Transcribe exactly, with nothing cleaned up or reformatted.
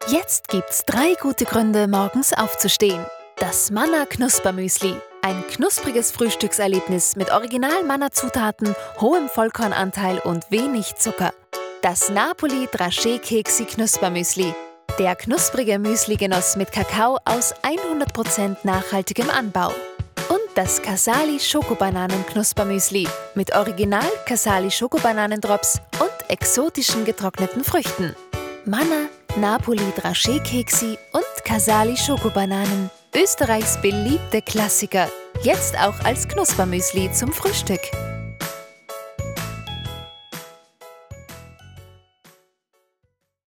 Jetzt gibt's drei gute Gründe, morgens aufzustehen. Das Manna-Knuspermüsli. Ein knuspriges Frühstückserlebnis mit Original-Manna-Zutaten, hohem Vollkornanteil und wenig Zucker. Das Napoli-Dragé-Keksi-Knuspermüsli. Der knusprige Müsli-Genuss mit Kakao aus hundert Prozent nachhaltigem Anbau. Und das Casali-Schokobananen-Knuspermüsli mit Original-Casali-Schokobananendrops und exotischen getrockneten Früchten. Manna, Napoli-Dragé-Keksi und Casali-Schokobananen. Österreichs beliebte Klassiker. Jetzt auch als Knuspermüsli zum Frühstück.